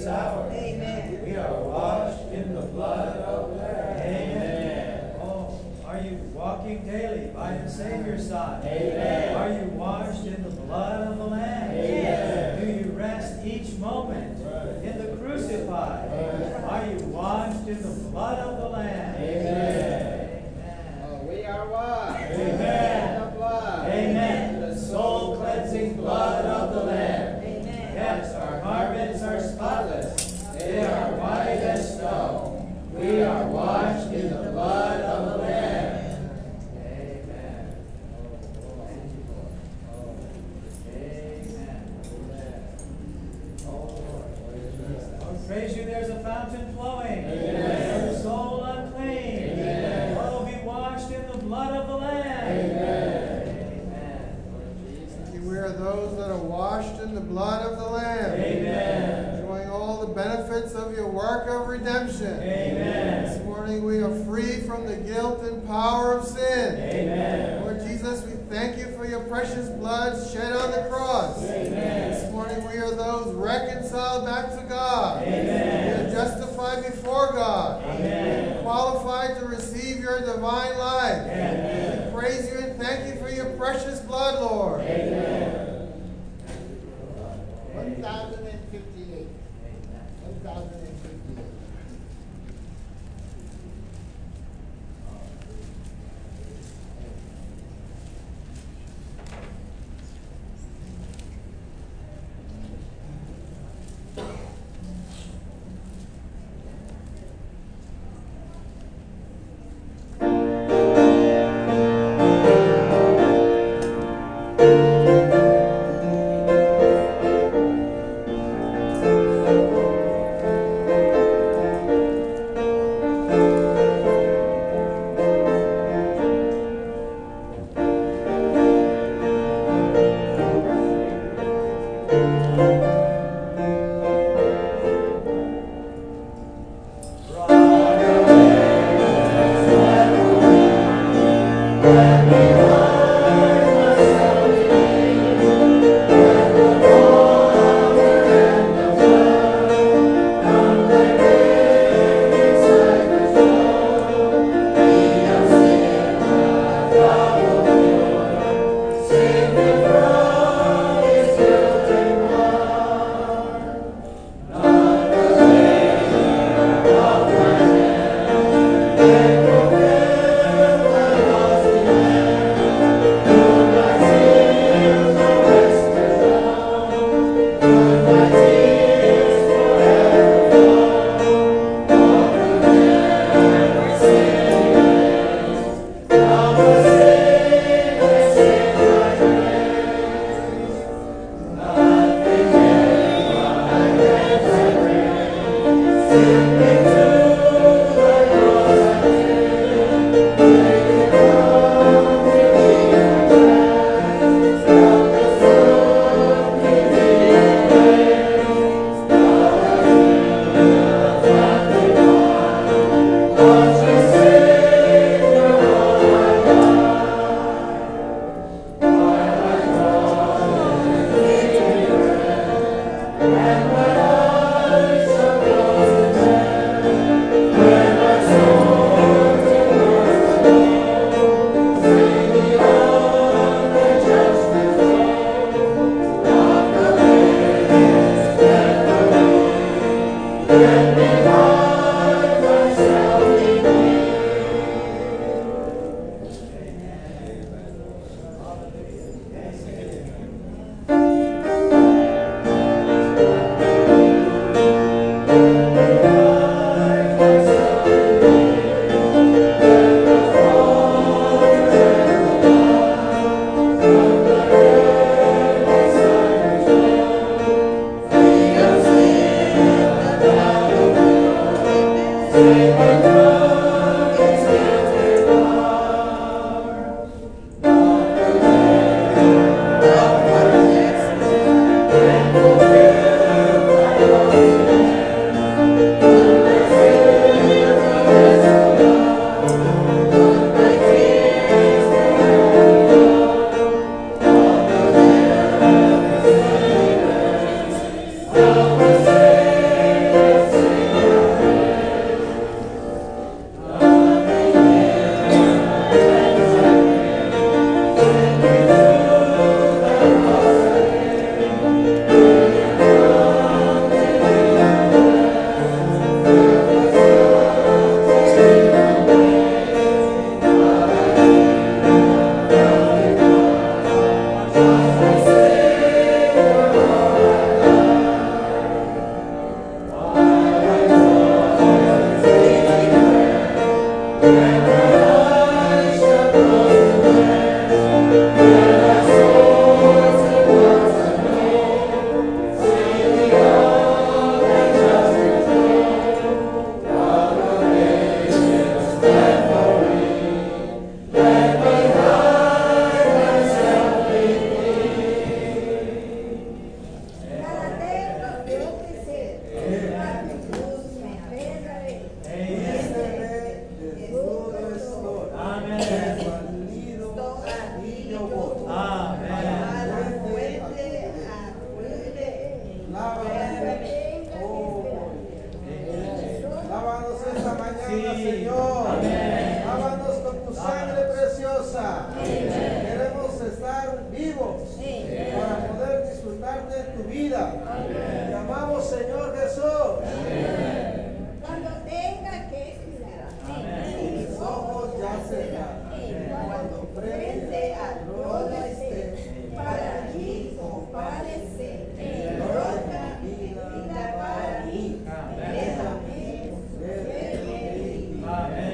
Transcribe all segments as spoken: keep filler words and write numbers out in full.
this hour. Amen. We are washed in the blood of the Lamb. Amen. Oh, are you walking daily by the Savior's side? Amen. Are you washed in the blood of the Lamb? Amen. Do you rest each moment in the crucified? Amen. Are you washed in the blood of the Lamb? Amen. Amen. Oh, we are washed. Amen. In the blood. Amen. The soul-cleansing blood of the Lamb. Amen. Yes, our garments are spotless. They are white as snow. We are washed in the blood of the Lamb. Amen. Amen. Oh, Lord, praise you, there's a fountain flowing. Amen. Your soul unclean. Amen. Oh, be washed in the blood of the Lamb. Amen. Amen. We are those that are washed in the blood of the Lamb. Amen. Enjoying all the benefits of your work of redemption. Amen. This morning we are free from the guilt and power of sin. Amen. Lord Jesus, we thank you for your precious blood shed on the cross. Amen. This morning we are those reconciled back to God. Amen. We are justified before God. Amen. Qualified to receive your divine life. Amen. We praise you and thank you for your precious blood, Lord. Amen. one thousand fifty-eight. one thousand fifty-eight. al Señor. Lávanos con tu sangre preciosa. Queremos estar vivos para poder disfrutar de tu vida. Te amamos, Señor Jesús. Cuando tenga que cuidar, Mis ojos ya cerrados. cuando frente al trono esté, para allí comparecer, roca mi vida para mí, déjame ser feliz.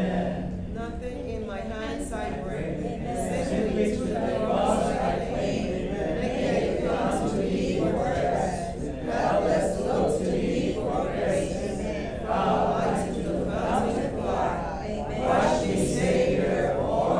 Nothing in my hands I bring. Simply to the cross I cling. Make it come to me for rest. Doubtless look to me for grace. Bow I to the mountain fly. Wash me, Savior, or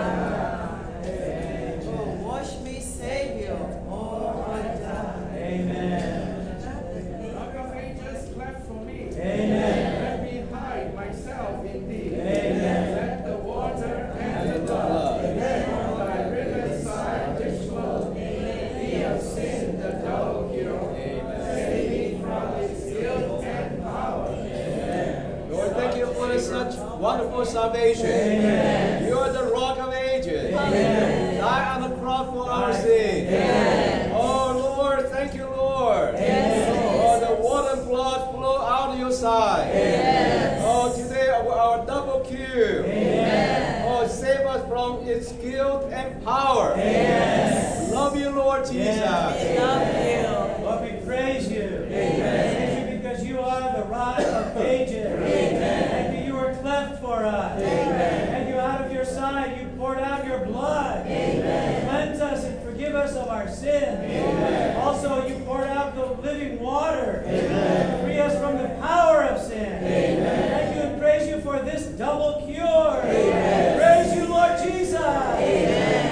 I die. Oh, wash me, Savior, or I die. Amen. Let your angels clap for me. Amen. Let me hide myself in thee. Amen. Let the water and the blood from thy riven side which flow. Be of sin the double cure. Save me from its guilt and power. Lord, thank you for such wonderful salvation. Amen. You are the rock of ages. Amen. Die on the cross for our sin. Amen. Oh, Lord, thank you, Lord. Yes. Oh, the water and blood flow out of your side. Yes. Oh, today our, our double cure. Amen. Oh, save us from its guilt and power. Yes. Love you, Lord Jesus. Yes. Love you. Lord, we praise you. Amen. Praise you because you are the rock of ages. Amen. Thank you, you were cleft for us. Amen. Thank you, out of your side, you poured out your blood. Amen. Cleanse us and forgive us of our sins. Amen. Also, you poured out the living water. Amen. Free us from the power of sin. Amen. Thank you and praise you for this double cure. Amen. Praise you, Lord Jesus. Amen.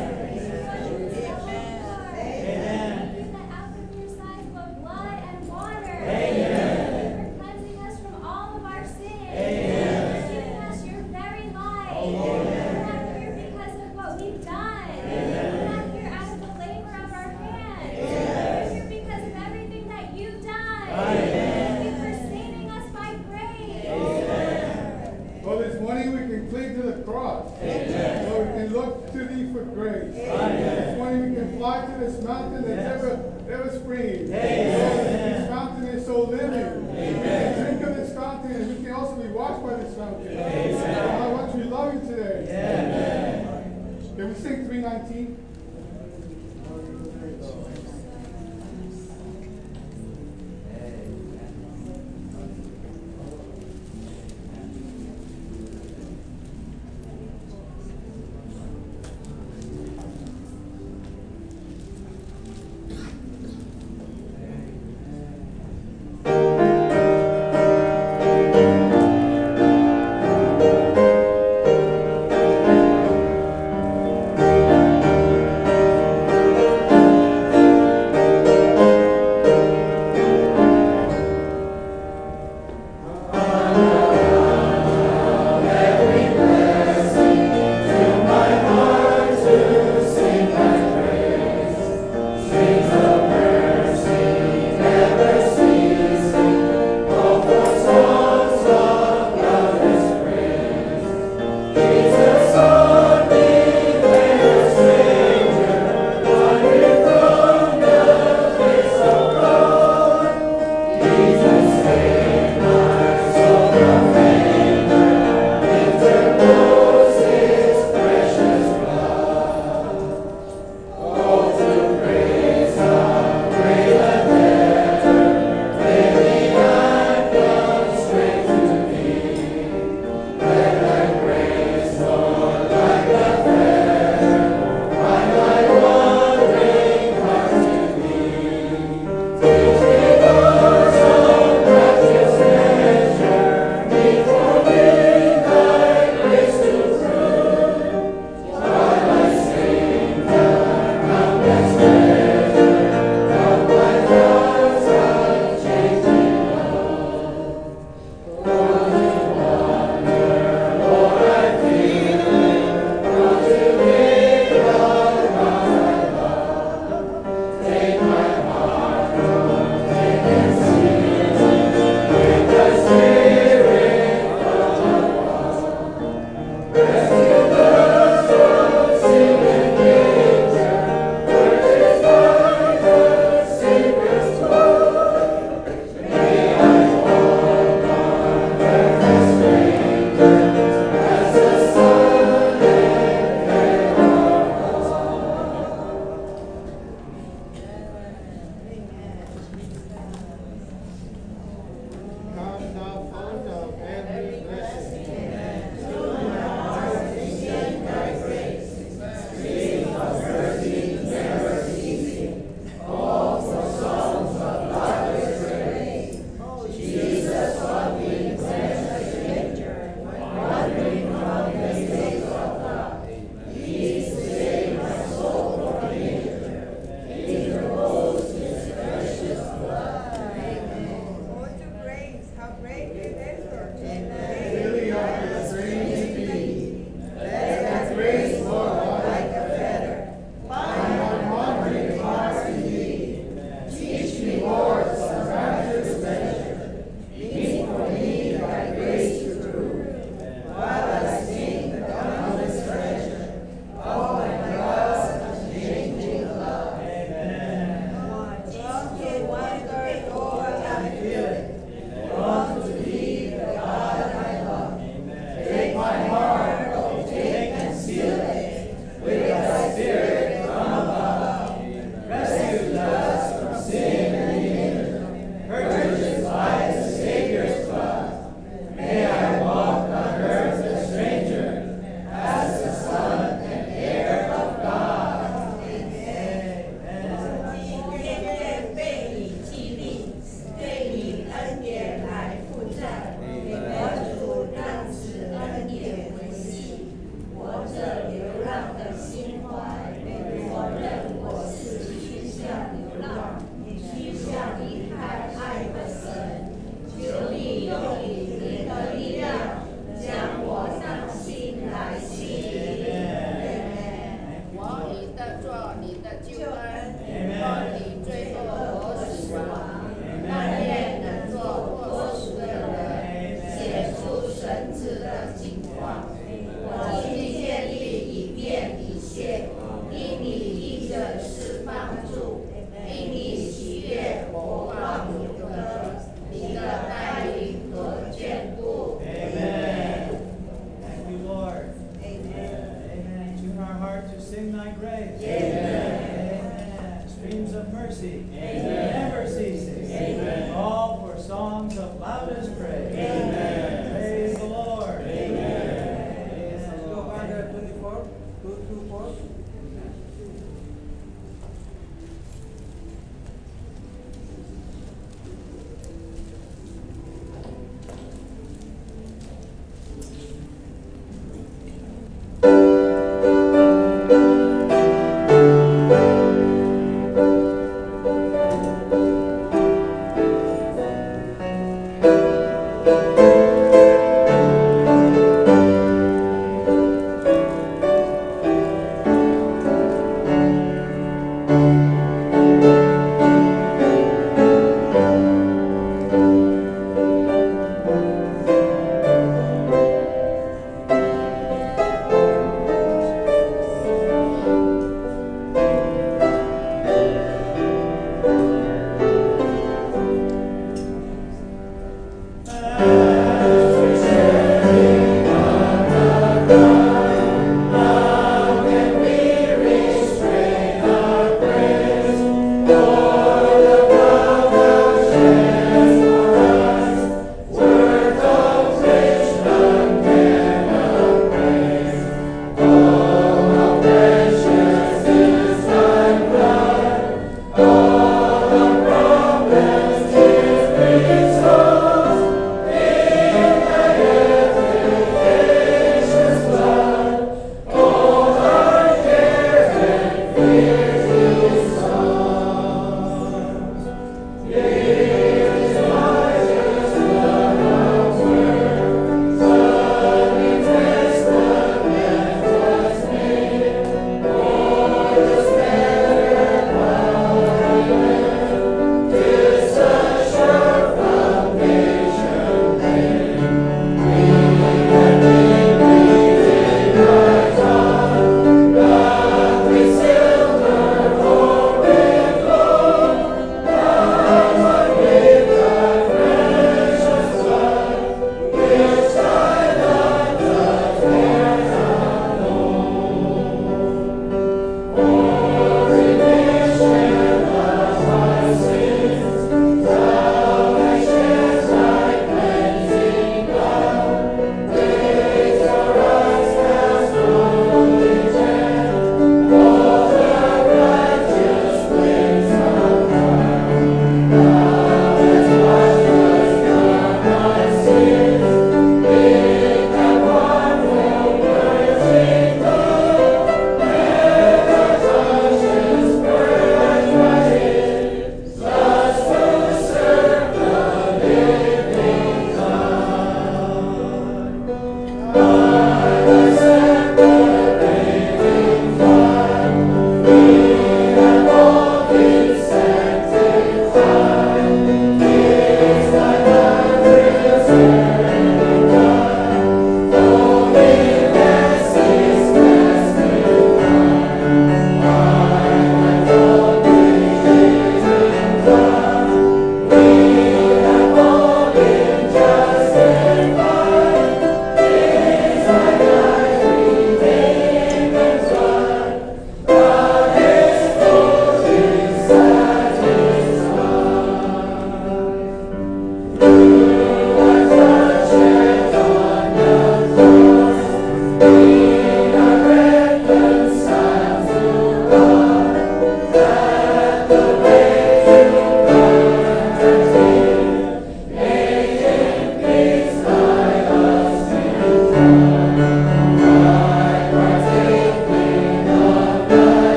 Amen. You that out of your side flowed blood and water. Amen. For cleansing us from all of our sins. Amen. For giving us your very life. Lord. We're not here because of what we've done. We're not here out of the labor of our hands. We're here because of everything that you've done. Thank you for saving us by grace. Well, this morning we can cling to the cross. Amen. So we can look to thee for grace. Amen. This morning we can fly to this mountain that's Yes. ever, ever springing. Amen. This mountain is so living. Amen. We can drink of this fountain and we can also be washed by this fountain. Amen. How much we love you today. Amen. Can we sing three nineteen? Thank songs of loudest praise. Amen. Praise the Lord. Amen. Praise the Let's go Lord. back to twenty-four, two, two, four.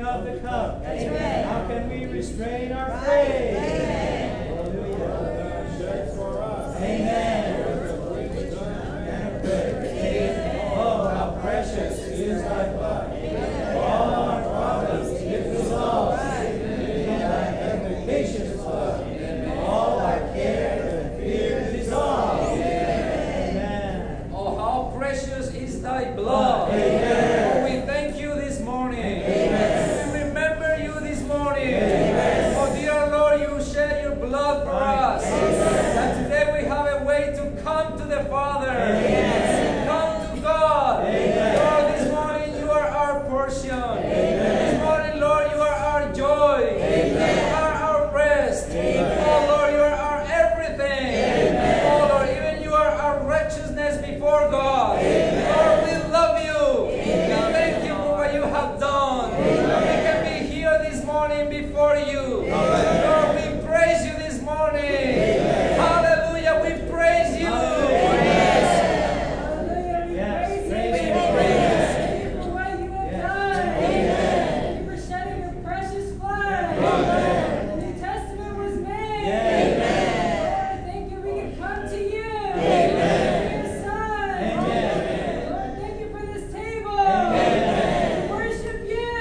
of the cup. That's right. How can we restrain our Right. praise? Amen. Hallelujah. Shed for us. Amen. Oh, how precious is thy blood. All our problems it resolves. In thy efficacious blood, all our care and fear dissolves. Amen. Oh, how precious is thy blood. Amen. Oh, we thank you this morning. Amen. We remember you this morning. Amen. Oh, dear Lord, you shed your blood for us. And today we have a way to come to the Father. Amen. Come to God. Amen. Lord, this morning you are our portion. This morning, Lord, you are our joy. You are our rest. Oh, Lord, you are our everything. Oh, Lord, even you are our righteousness before God. Lord, we love you. We thank you for what you have done. We can be here this morning before you. Lord, we praise you this morning. Hallelujah, we praise you. Yes, praise Praise Him. Him. Praise Him. For what you have Yes. done. Thank you for shedding your precious blood. The New Testament was made. Lord, thank you we can come to you. Through your Son. Amen. Lord, thank you for this table. Amen. We worship you.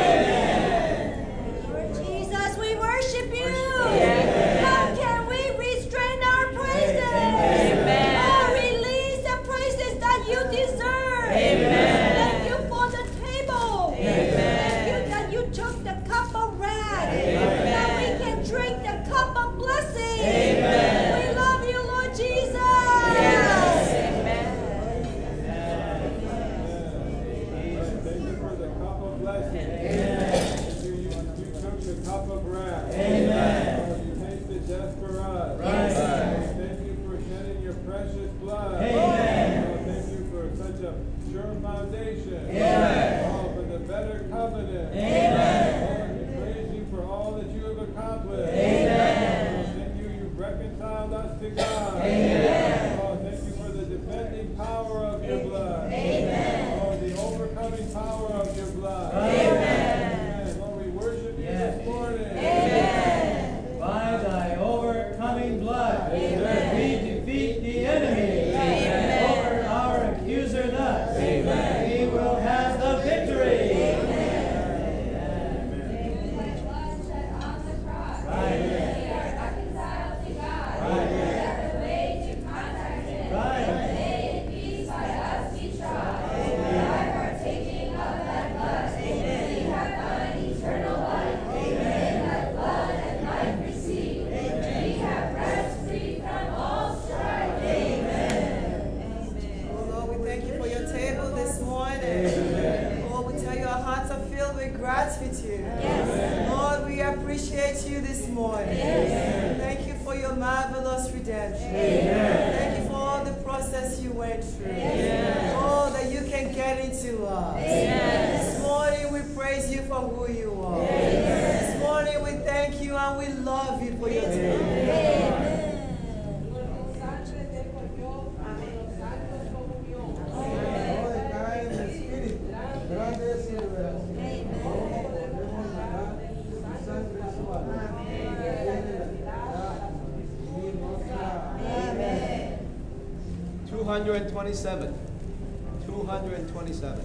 Lord Jesus, we worship you. How can we restrain our praises? Amen. Oh, release the praises that you deserve. Amen. Thank you for the table. Thank you that you took the cup of wrath. That we can drink the cup of blessing. We love you, Lord Jesus. Thank you for the cup of blessing. You, you, you took the cup of wrath. Amen. You tasted death for us. Right. Thank you for shedding your precious blood. Amen. Oh, thank you for such a sure foundation. Amen. Oh, for the better covenant. Amen. Lord, we praise you for all that you have accomplished. Amen. Oh, thank you, you've reconciled us to God. Amen. Oh, thank you for the defending power of your blood. Amen. Oh, the overcoming power of your blood. Amen. Lord, we worship you Yes. this morning. Amen. By thy overcoming blood, we defeat the enemy. Amen. Over our accuser thus, we will have the victory. Blood shed on the cross. Right. We are reconciled to God. Right. Let the way to contact Him. Right. May in peace by us be trod. By partaking of that blood, we have found eternal life. In that blood and life received, we have rest free from all strife. Oh Lord, we thank you for your table this morning. Lord, we tell you our hearts are filled with gratitude. Lord, we appreciate you this morning. Thank you for your marvelous redemption. Thank you for all the process you went through. Oh, that you can get into us. This morning we praise you for who you are. This morning we thank you and we love you for your table. No decae en el espíritu. Grande es el veracruz. No podemos negar su sangre y su alma. Tiene la libertad y nuestra. two hundred twenty-seven. two hundred twenty-seven.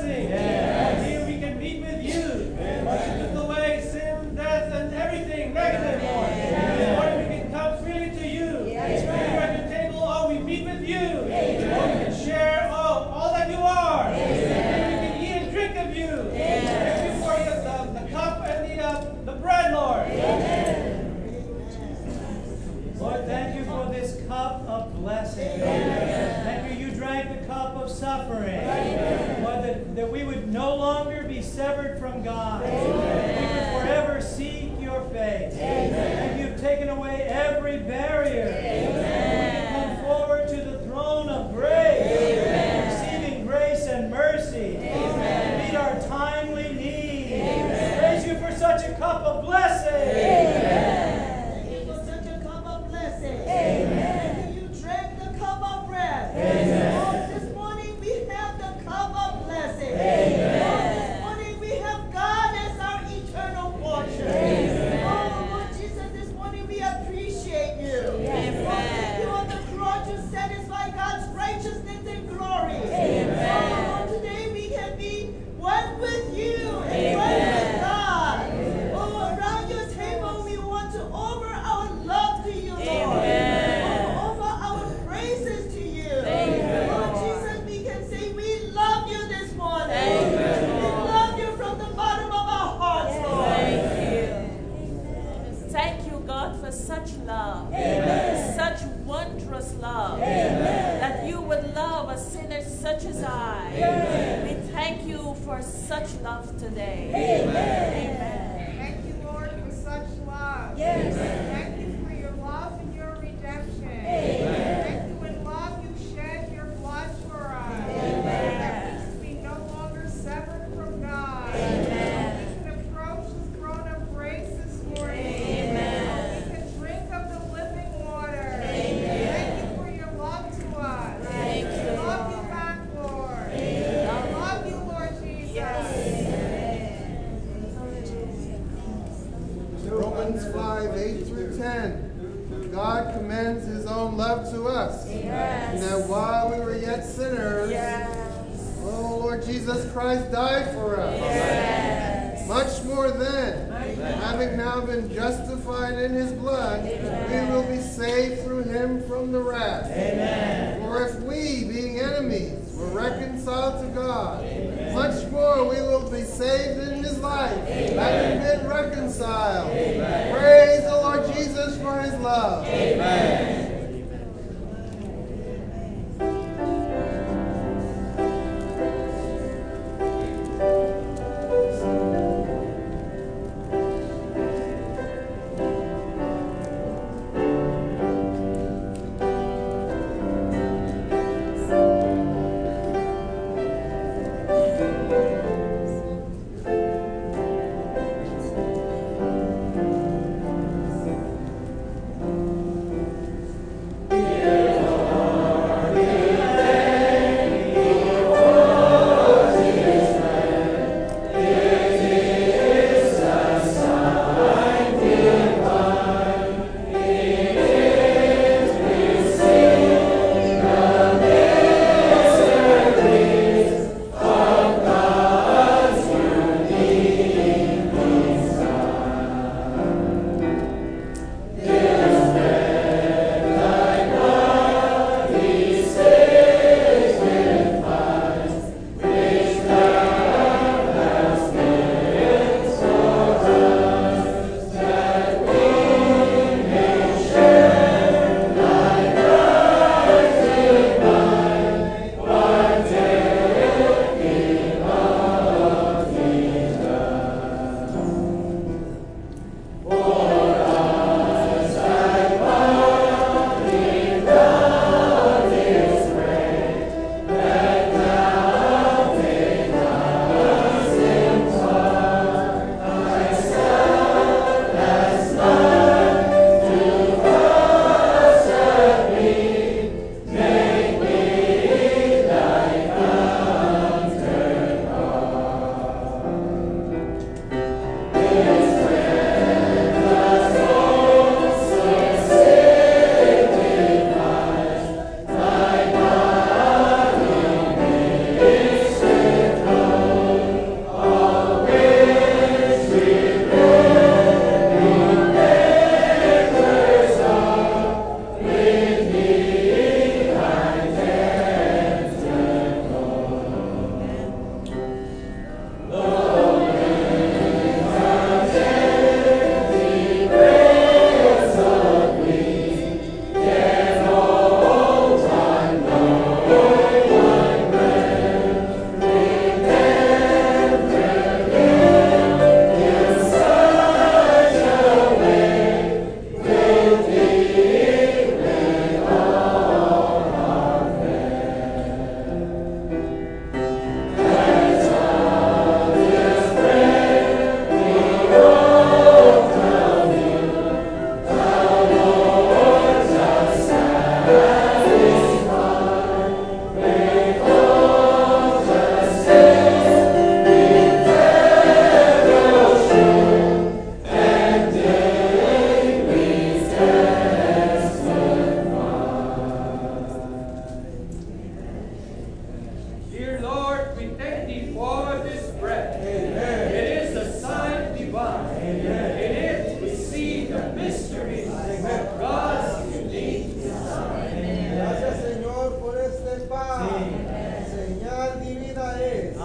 blessing. And here we can meet with you. Lord, you took away sin, death, and everything negative, Lord. This morning we can come freely to you. Here at the table, oh, we meet with you. Oh, we can share oh, all that you are. And we can eat and drink of you. Thank you for your, the, the cup and the, uh, the bread, Lord. Lord, thank you for this cup of blessing. Thank you, you drank the cup of suffering. Lord, that, that we would no longer be severed from God. We would forever seek your face. And you've taken away every barrier. We can come forward to the throne of grace, receiving grace and mercy to meet our timely needs. Praise you for such a cup of blessing. Amen. You drank the cup of bread. Lord, this morning we have the cup of blessing. Lord, this morning we have God as our eternal portion. Oh, Lord Jesus, this morning we appreciate you. Lord, you on the cross, you satisfy God's righteousness and glory. Oh, Lord, today we can be one with you and one with God. Oh, around your table we want to offer our love to you, Lord. Such love, Amen. Such wondrous love, Amen. That you would love a sinner such as I. Amen. We thank you for such love today. Amen. Amen. Thank you, Lord, for such love. Yes. Thank you for your love and your redemption. Amen. Thank you in love you shed your blood for us. Amen. That we can be no longer severed from God. Amen. We can approach the throne of grace this morning. Amen. Of the living water. Amen. Thank you for your love to us. Thank you, We love you back, Lord. Amen. I love you, Lord Jesus. Yes. Romans five, eight through ten. God commends his own love to us. Yes. And that while we were yet sinners, Yes. oh Lord Jesus Christ died for us. Yes. Much more then, having now been justified in his blood, we will be saved through him from the wrath. Amen. For if we, being enemies, were reconciled to God, much more we will be saved in his life, having been reconciled. Amen. Praise the Lord Jesus for his love. Amen.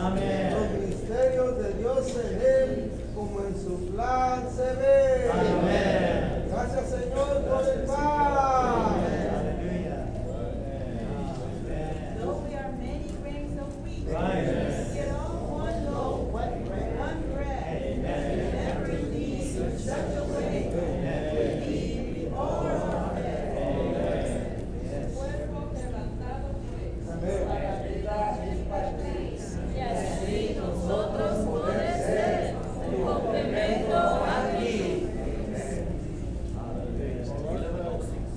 Amén. Los misterios de Dios en él, como en su plan se ve. Amén. Gracias, Señor, por el pan. Hallelujah. Though we are many grains of wheat, Right. yet all one loaf, one bread, one bread. Never indeed in such a way, we be all are fed. Cuerpo levantado pues, para vida y patriz. Y así nosotros poder ser un complemento a ti.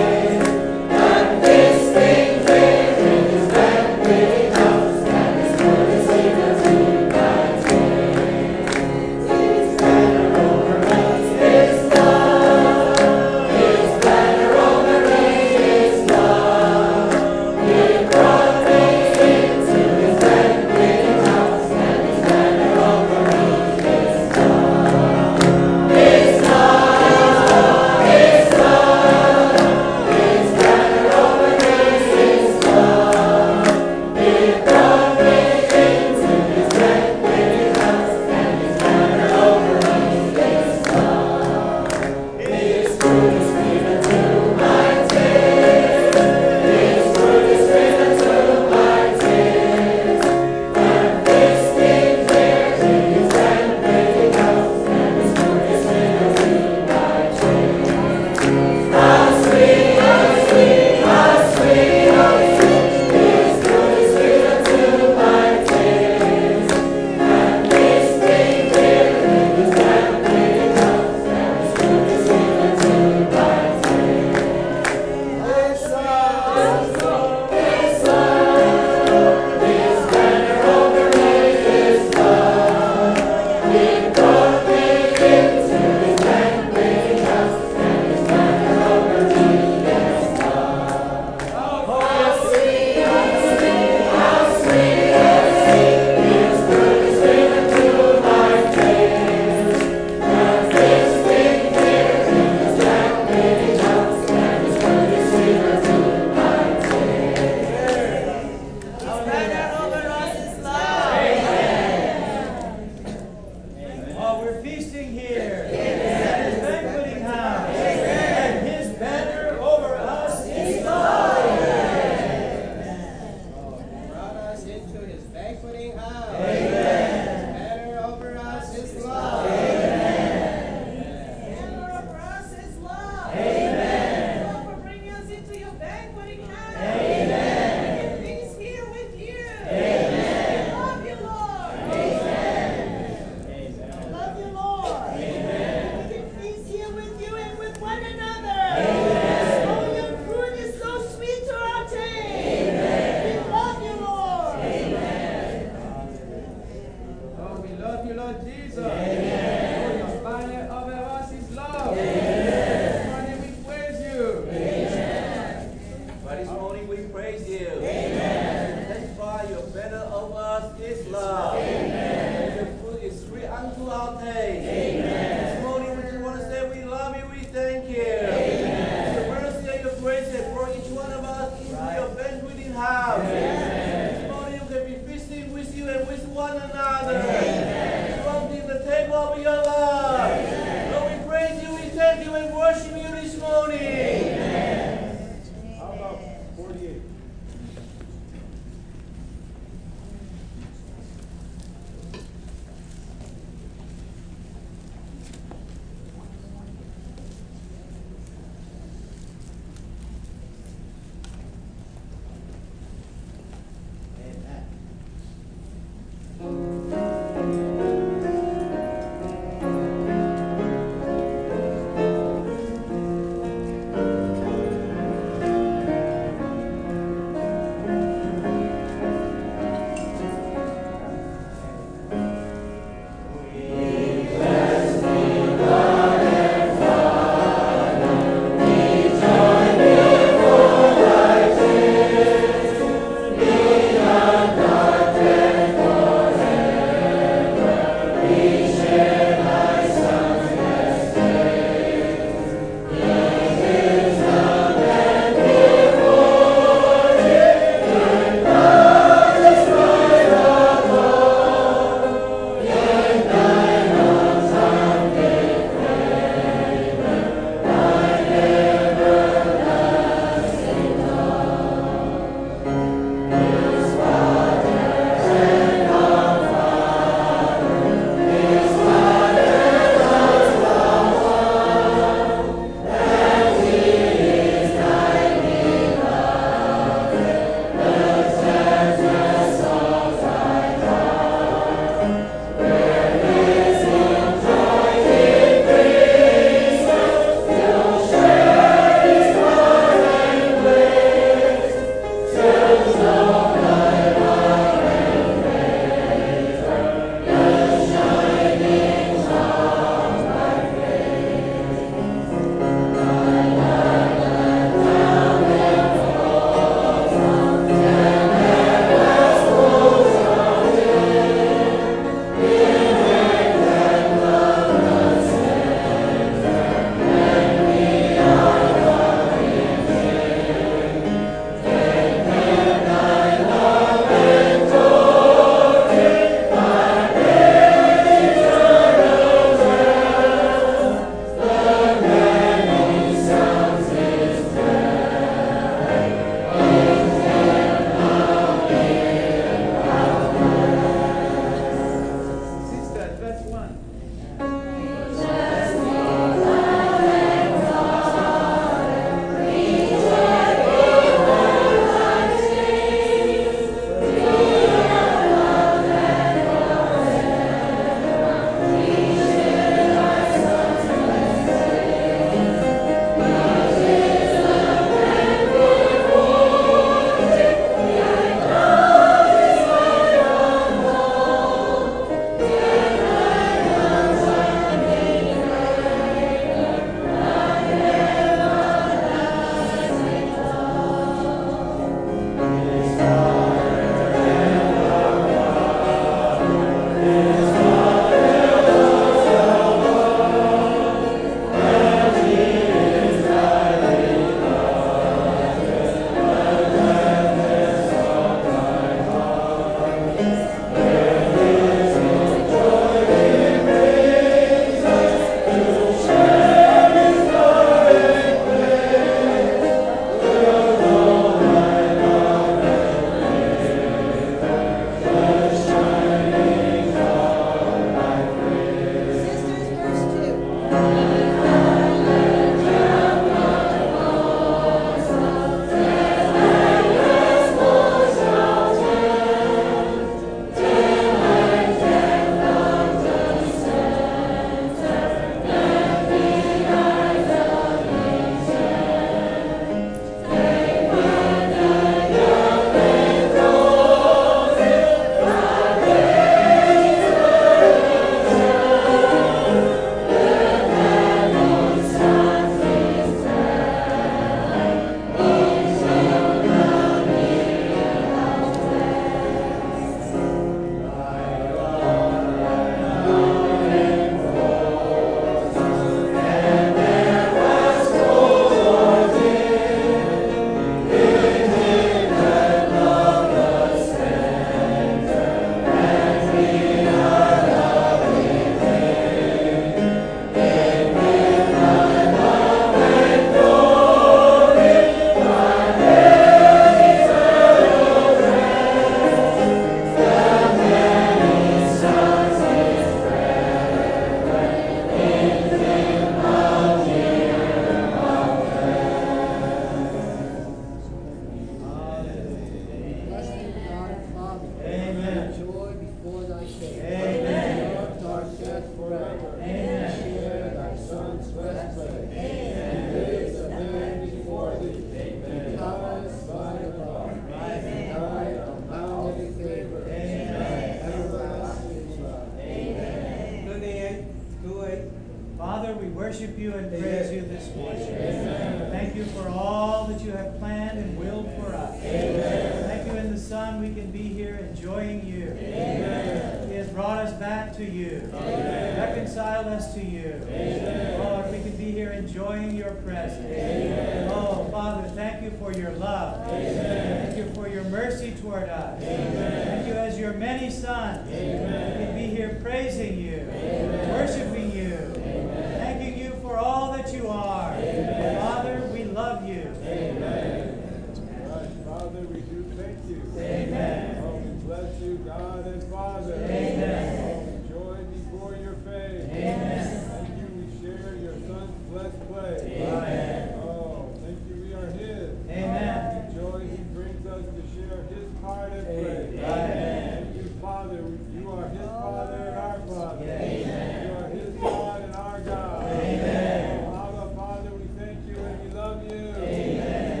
worship you and praise you this morning. Thank you for all that you have planned and willed for us. Thank you in the Son we can be here enjoying you. He has brought us back to you, reconciled us to you. Lord, we can be here enjoying your presence. Oh, Father, thank you for your love. Thank you for your mercy toward us. Thank you as your many sons. We can be here praising you, worshiping you, thanking you for all that you are. Father, we love you. Right, Father, we do thank you. Amen. Oh, we bless you, God and Father. Amen. Oh, we join before your face. Amen. Thank you, we share your Son's blessed play. Amen. Oh, thank you, we are his. Amen. The joy he brings us to share his part and play. Amen. Thank you, Father. You are his Father and our Father. Amen. You are his God and our God. Amen. Oh, Abba, Father, we thank you and we love you. Amen.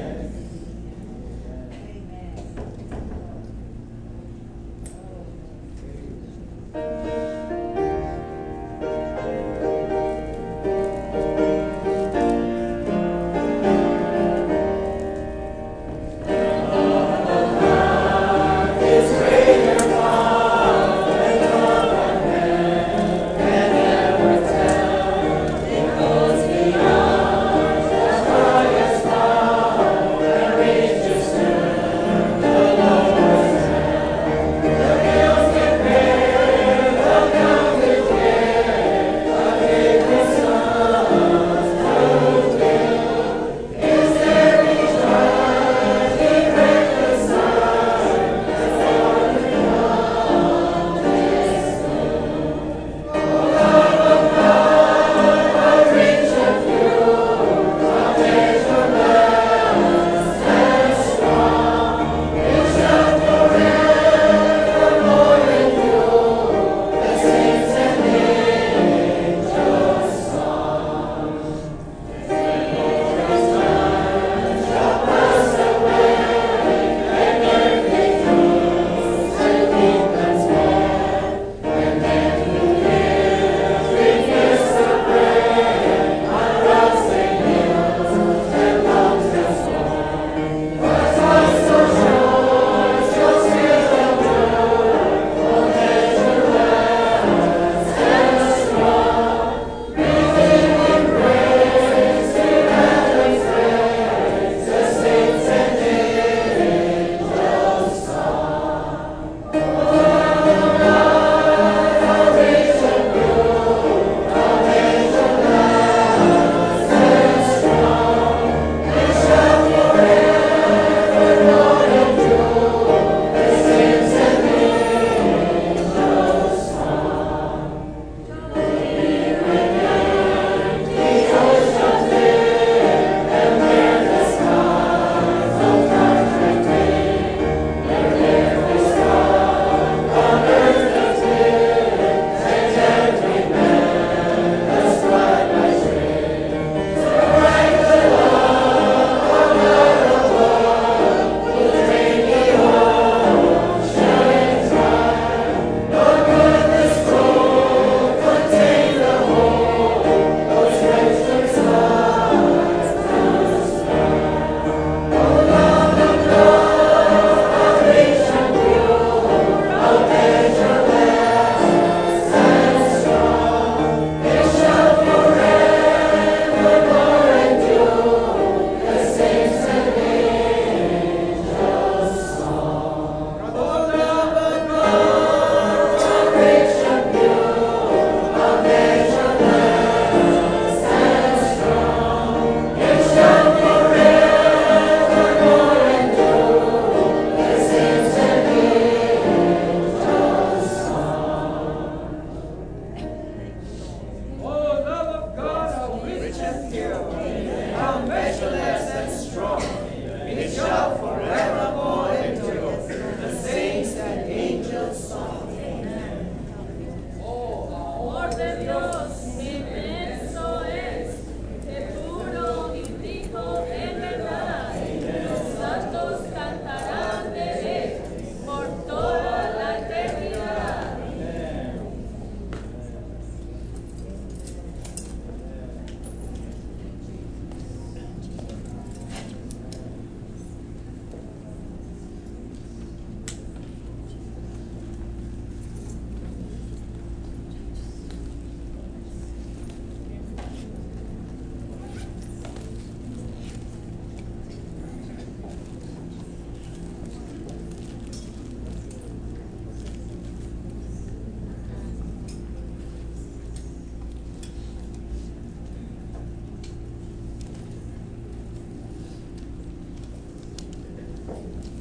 Lord.